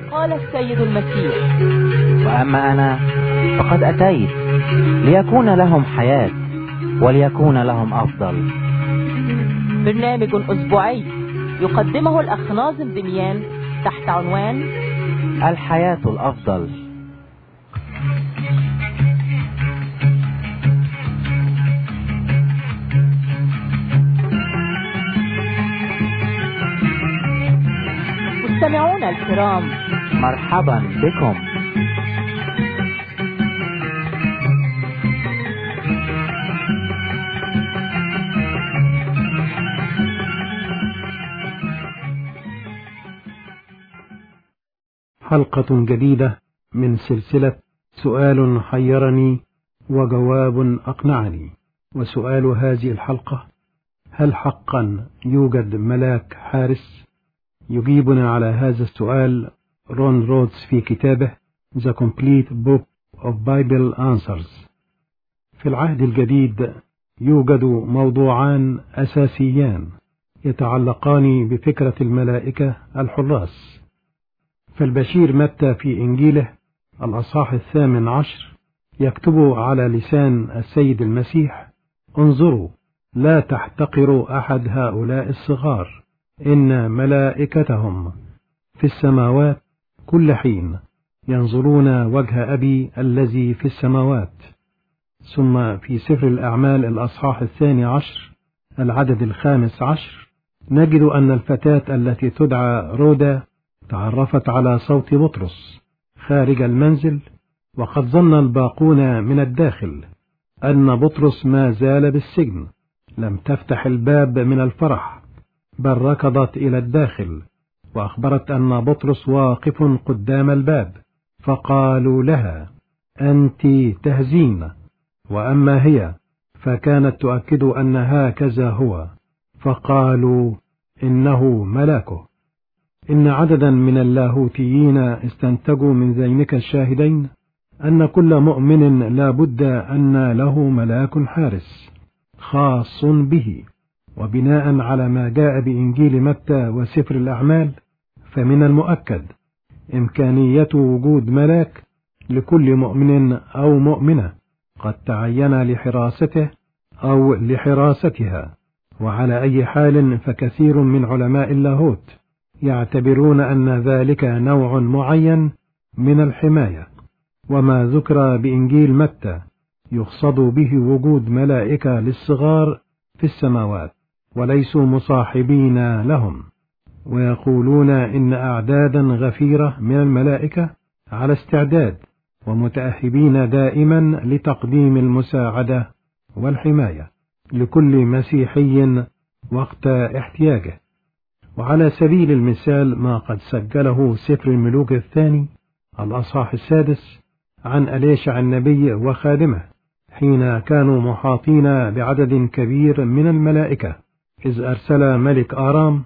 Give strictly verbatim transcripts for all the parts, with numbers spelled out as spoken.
قال السيد المسيح: وأما أنا فقد أتيت ليكون لهم حياة وليكون لهم أفضل. برنامج أسبوعي يقدمه الأخ ناظم دميان تحت عنوان الحياة الأفضل. مستمعونا الكرام، مرحبا بكم. حلقة جديدة من سلسلة سؤال حيرني وجواب أقنعني. وسؤال هذه الحلقة: هل حقا يوجد ملاك حارس؟ يجيبنا على هذا السؤال رون رودز في كتابه The Complete Book of Bible Answers. في العهد الجديد يوجد موضوعان أساسيان يتعلقان بفكرة الملائكة الحراس. فالبشير متى في إنجيله الأصحاح الثامن عشر يكتب على لسان السيد المسيح: انظروا لا تحتقروا أحد هؤلاء الصغار، إن ملائكتهم في السماوات كل حين ينظرون وجه أبي الذي في السماوات. ثم في سفر الأعمال الأصحاح الثاني عشر العدد الخامس عشر نجد أن الفتاة التي تدعى رودا تعرفت على صوت بطرس خارج المنزل، وقد ظن الباقون من الداخل أن بطرس ما زال بالسجن. لم تفتح الباب من الفرح، بل ركضت إلى الداخل وأخبرت أن بطرس واقف قدام الباب، فقالوا لها: أنت تهزين. وأما هي فكانت تؤكد أن هكذا هو، فقالوا إنه ملاكه. إن عددا من اللاهوتيين استنتجوا من ذينك الشاهدين أن كل مؤمن لا بد أن له ملاك حارس خاص به. وبناء على ما جاء بإنجيل متى وسفر الأعمال، فمن المؤكد إمكانية وجود ملاك لكل مؤمن أو مؤمنة قد تعين لحراسته أو لحراستها. وعلى أي حال فكثير من علماء اللاهوت يعتبرون أن ذلك نوع معين من الحماية. وما ذكر بإنجيل متى يقصد به وجود ملائكة للصغار في السماوات وليسوا مصاحبين لهم. ويقولون إن أعدادا غفيرة من الملائكة على استعداد ومتأهبين دائما لتقديم المساعدة والحماية لكل مسيحي وقت احتياجه. وعلى سبيل المثال ما قد سجله سفر الملوك الثاني الأصحاح السادس عن أليشع النبي وخادمه حين كانوا محاطين بعدد كبير من الملائكة، إذ أرسل ملك آرام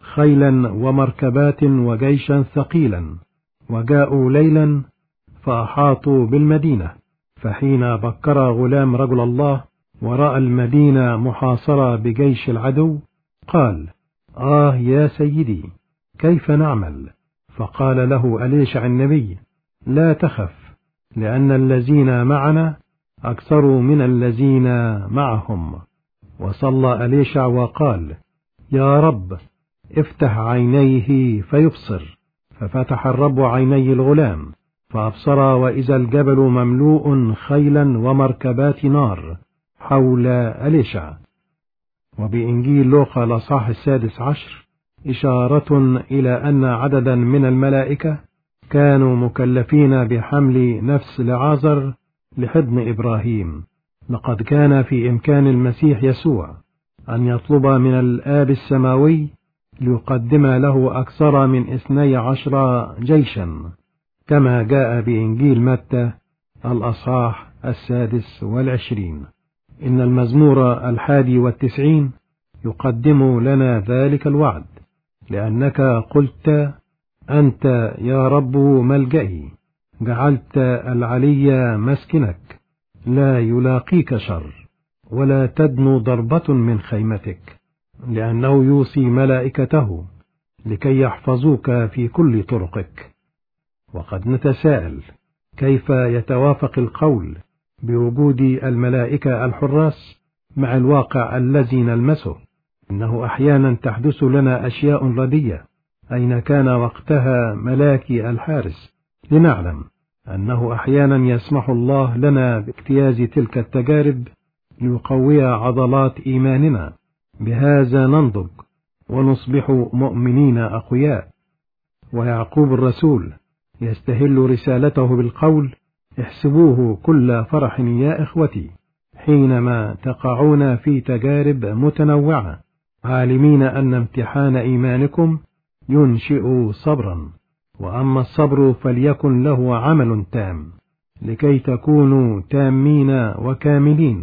خيلا ومركبات وجيشا ثقيلا، وجاءوا ليلا فأحاطوا بالمدينة. فحين بكر غلام رجل الله ورأى المدينة محاصرة بجيش العدو، قال: آه يا سيدي، كيف نعمل؟ فقال له أليشع النبي: لا تخف، لأن الذين معنا أكثر من الذين معهم. وصلى أليشع وقال: يا رب افتح عينيه فيبصر. ففتح الرب عيني الغلام فأبصر، وإذا الجبل مملوء خيلا ومركبات نار حول أليشع. وبإنجيل لوقا الأصحاح السادس عشر إشارة إلى أن عددا من الملائكة كانوا مكلفين بحمل نفس لعازر لحضن إبراهيم. لقد كان في إمكان المسيح يسوع أن يطلب من الآب السماوي ليقدم له أكثر من اثني عشر جيشا، كما جاء بإنجيل متى الأصحاح السادس والعشرين. إن المزمور الحادي والتسعين يقدم لنا ذلك الوعد: لأنك قلت: أنت يا رب ملجئي، جعلت العلي مسكنك، لا يلاقيك شر ولا تدنو ضربة من خيمتك، لأنه يوصي ملائكته لكي يحفظوك في كل طرقك. وقد نتساءل كيف يتوافق القول بوجود الملائكة الحراس مع الواقع الذي نلمسه. إنه أحيانا تحدث لنا أشياء ردية، أين كان وقتها ملاكي الحارس؟ لنعلم أنه أحيانا يسمح الله لنا باجتياز تلك التجارب ليقوي عضلات إيماننا، بهذا ننضج ونصبح مؤمنين أقوياء. ويعقوب الرسول يستهل رسالته بالقول: احسبوه كل فرح يا إخوتي حينما تقعون في تجارب متنوعة، عالمين أن امتحان إيمانكم ينشئ صبرا، وأما الصبر فليكن له عمل تام، لكي تكونوا تامين وكاملين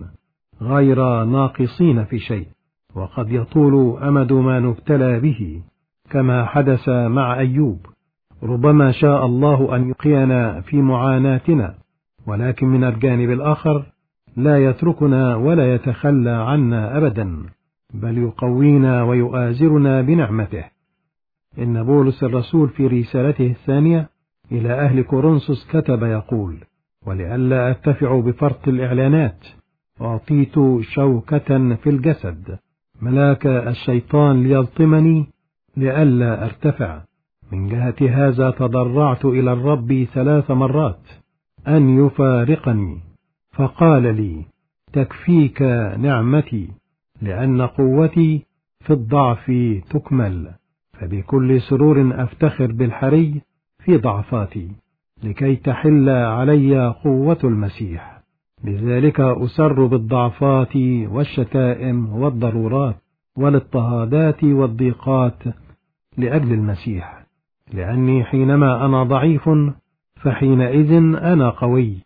غير ناقصين في شيء. وقد يطول أمد ما نبتلى به، كما حدث مع أيوب. ربما شاء الله أن يقينا في معاناتنا، ولكن من الجانب الآخر لا يتركنا ولا يتخلى عنا أبدا، بل يقوينا ويؤازرنا بنعمته. إن بولس الرسول في رسالته الثانية إلى أهل كورنثوس كتب يقول: ولئلا أرتفع بفرط الإعلانات أعطيت شوكة في الجسد، ملاك الشيطان ليلطمني لئلا أرتفع. من جهة هذا تضرعت إلى الرب ثلاث مرات أن يفارقني، فقال لي: تكفيك نعمتي، لأن قوتي في الضعف تكمل. فبكل سرور أفتخر بالحري في ضعفاتي، لكي تحل علي قوة المسيح. لذلك أسر بالضعفات والشتائم والضرورات والاضطهادات والضيقات لأجل المسيح، لأني حينما أنا ضعيف فحينئذ أنا قوي.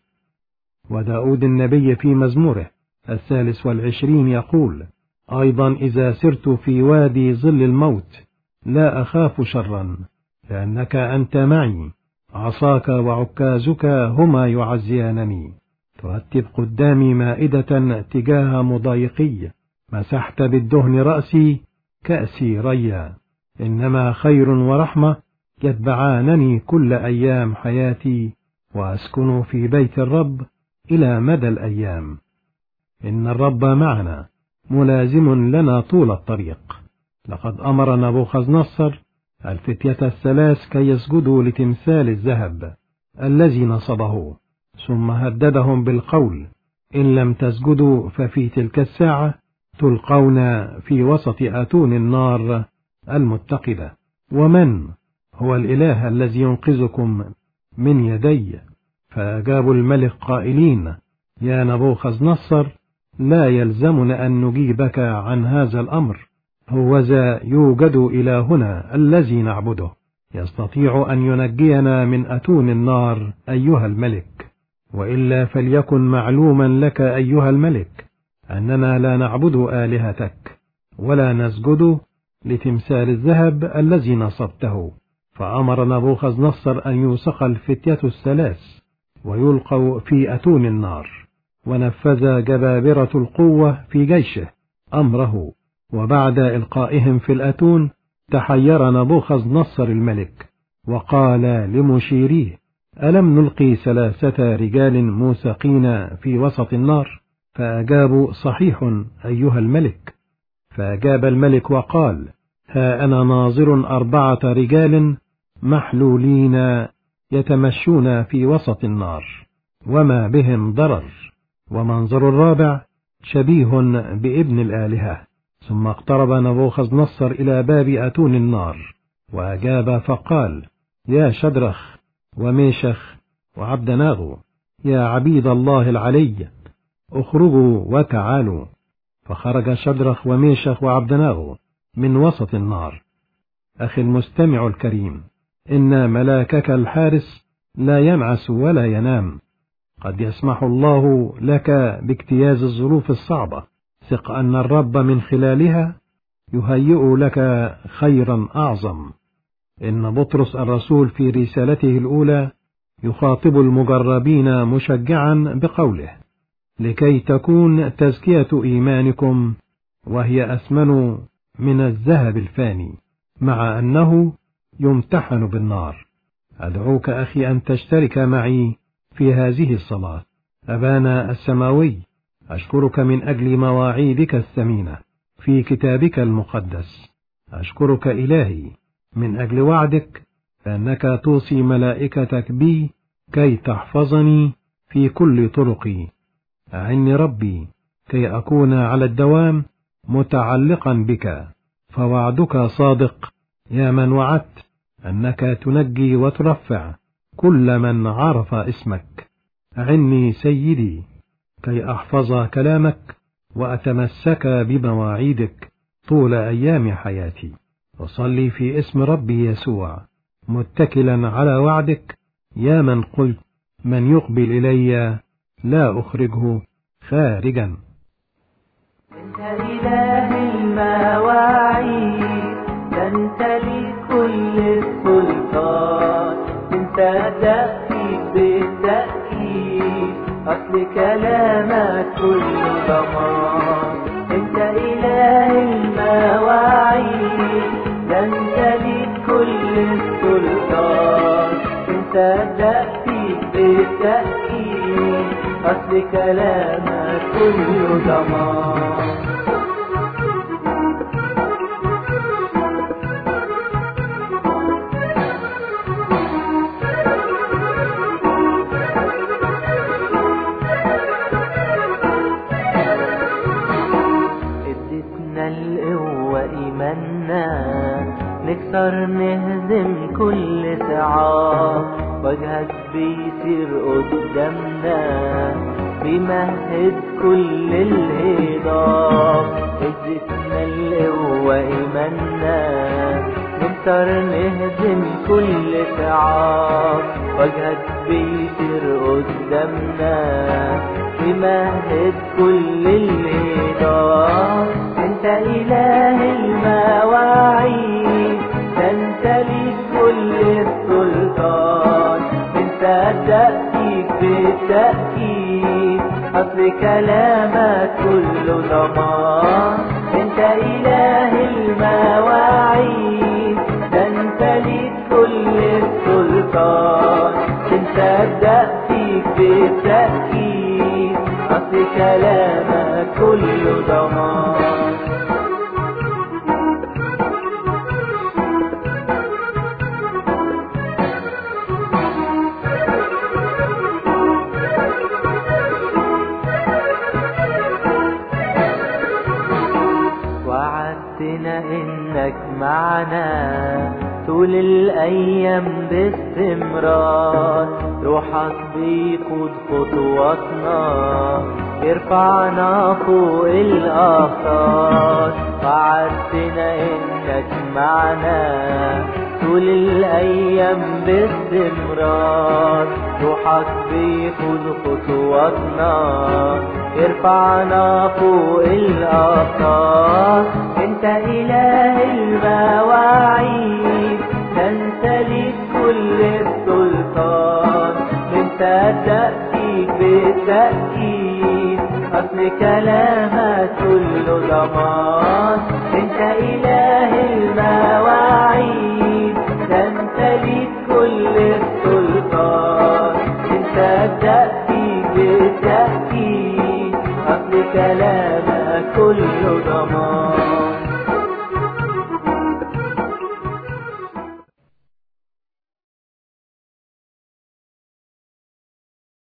وداود النبي في مزموره الثالث والعشرين يقول أيضا: إذا سرت في وادي ظل الموت لا أخاف شرا، لأنك أنت معي، عصاك وعكازك هما يعزيانني. ترتب قدامي مائدة تجاه مضايقي، مسحت بالدهن رأسي، كأسي ريا. إنما خير ورحمة يتبعانني كل أيام حياتي، وأسكن في بيت الرب إلى مدى الأيام. إن الرب معنا ملازم لنا طول الطريق. لقد أمر نبوخذ-نصر الفتية الثلاث كي يسجدوا لتمثال الذهب الذي نصبه، ثم هددهم بالقول: إن لم تسجدوا ففي تلك الساعة تلقون في وسط أتون النار المتقدة. ومن هو الإله الذي ينقذكم من يدي؟ فأجابوا الملك قائلين: يا نبوخذ-نصر، لا يلزمنا أن نجيبك عن هذا الأمر. هوذا يوجد إلهنا الذي نعبده، يستطيع أن ينجينا من أتون النار أيها الملك. وإلا فليكن معلوما لك أيها الملك أننا لا نعبد آلهتك ولا نسجد لتمثال الذهب الذي نصبته. فأمر نبوخذ-نصر أن يوثق الفتية الثلاث ويلقوا في أتون النار، ونفذ جبابرة القوة في جيشه أمره. وبعد إلقائهم في الأتون تحير نبوخذ-نصر الملك، وقال لمشيريه: ألم نلقي ثلاثة رجال موثقين في وسط النار؟ فأجابوا: صحيح أيها الملك. فأجاب الملك وقال: ها أنا ناظر أربعة رجال محلولين يتمشون في وسط النار وما بهم ضرر، ومنظر الرابع شبيه بابن الآلهة. ثم اقترب نبوخذ-نصر إلى باب أتون النار وأجاب فقال: يا شدرخ وميشخ وعبدناغو، يا عبيد الله العلي، اخرجوا وتعالوا. فخرج شدرخ وميشخ وعبدناغو من وسط النار. أخي المستمع الكريم، إن ملاكك الحارس لا ينعس ولا ينام. قد يسمح الله لك باجتياز الظروف الصعبة، ثق أن الرب من خلالها يهيئ لك خيرا أعظم. إن بطرس الرسول في رسالته الأولى يخاطب المجربين مشجعا بقوله: لكي تكون تزكية إيمانكم وهي أثمن من الذهب الفاني، مع أنه يمتحن بالنار، أدعوك أخي أن تشترك معي في هذه الصلاة. أبانا السماوي، أشكرك من أجل مواعيدك الثمينة في كتابك المقدس. أشكرك إلهي من أجل وعدك أنك توصي ملائكتك بي كي تحفظني في كل طرقي. أعني ربي كي أكون على الدوام متعلقا بك، فوعدك صادق يا من وعدت أنك تنجي وترفع كل من عرف اسمك. أعني سيدي كي أحفظ كلامك وأتمسك بمواعيدك طول أيام حياتي. وصلي في اسم ربي يسوع متكلا على وعدك يا من قلت من يقبل إلي لا أخرجه خارجا. أنت إله المواعيد، أنت لي كل السلطان، أنت تأكيد بالتأكيد، أصل كلامك كله ضمان. أنت إله المواعيد، أنت لي كل السلطان، أنت تأكيد بالتأكيد، أصل كلامك كله ضمان. القوة إيماننا نكسر نهزم كل صعاب، وجهك بيسير قدامنا بيمهد كل الهضاب. ادتنا القوة إيماننا نكسر نهزم كل صعاب، وجهك بيسير قدامنا بيمهد كل الهضاب. انت اله المواعيد، انت ليك كل السلطان، انت تأتيك بالتأكيد، اصل كلامك كله ضمان. انت اله المواعيد، انت ليك كل السلطان، انت تأتيك بالتأكيد، اصل كلامك كله ضمان. وعدتنا انك معنا طول الايام باستمرار، روحك بيقود خطواتنا يرفعنا فوق الاخطار. وعدتنا انك معنا طول الايام باستمرار، روحك بيقود خطواتنا يرفعنا فوق الاخطار. انت اله المواعيد، انت ليك كل السلطان، انت تأتيك بالتأكيد، اصل كلامك كله ضمان. انت اله المواعيد، انت ليك كل السلطان، انت تأتيك بالتأكيد، اصل كلامك كله ضمان.